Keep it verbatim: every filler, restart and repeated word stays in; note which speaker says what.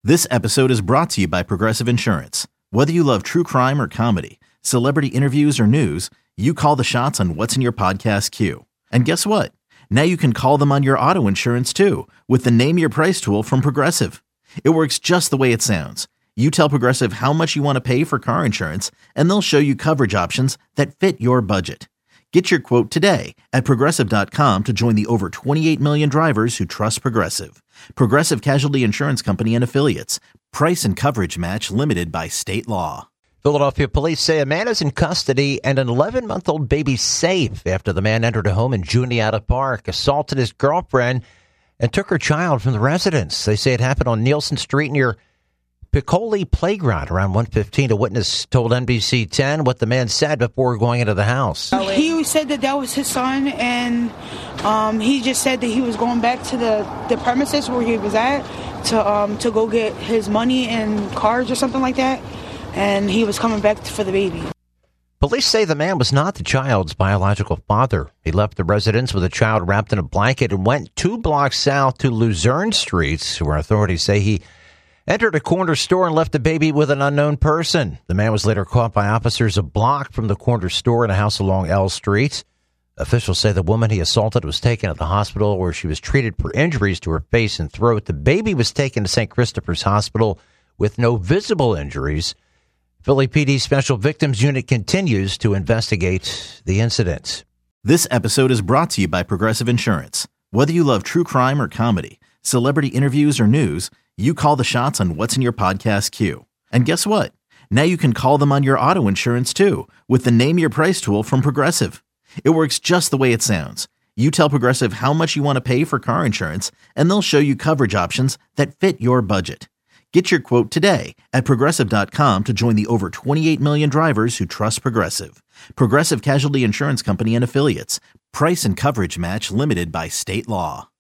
Speaker 1: This episode is brought to you by Progressive Insurance. Whether you love true crime or comedy, celebrity interviews or news, you call the shots on what's in your podcast queue. And guess what? Now you can call them on your auto insurance too with the Name Your Price tool from Progressive. It works just the way it sounds. You tell Progressive how much you want to pay for car insurance, and they'll show you coverage options that fit your budget. Get your quote today at Progressive dot com to join the over twenty-eight million drivers who trust Progressive. Progressive Casualty Insurance Company and Affiliates. Price and coverage match limited by state law.
Speaker 2: Philadelphia police say a man is in custody and an eleven-month-old baby safe after the man entered a home in Juniata Park, assaulted his girlfriend, and took her child from the residence. They say it happened on Nielsen Street near Piccoli Playground around one fifteen. A witness told N B C ten what the man said before going into the house.
Speaker 3: He said that that was his son, and um, he just said that he was going back to the, the premises where he was at to um, to go get his money and cards or something like that, and he was coming back for the baby.
Speaker 2: Police say the man was not the child's biological father. He left the residence with the child wrapped in a blanket and went two blocks south to Luzerne Street, where authorities say he entered a corner store and left the baby with an unknown person. The man was later caught by officers a block from the corner store in a house along L Street. Officials say the woman he assaulted was taken to the hospital where she was treated for injuries to her face and throat. The baby was taken to Saint Christopher's Hospital with no visible injuries. Philly P D Special Victims Unit continues to investigate the incident.
Speaker 1: This episode is brought to you by Progressive Insurance. Whether you love true crime or comedy, celebrity interviews or news, you call the shots on what's in your podcast queue. And guess what? Now you can call them on your auto insurance too with the Name Your Price tool from Progressive. It works just the way it sounds. You tell Progressive how much you want to pay for car insurance, and they'll show you coverage options that fit your budget. Get your quote today at Progressive dot com to join the over twenty-eight million drivers who trust Progressive. Progressive Casualty Insurance Company and Affiliates. Price and coverage match limited by state law.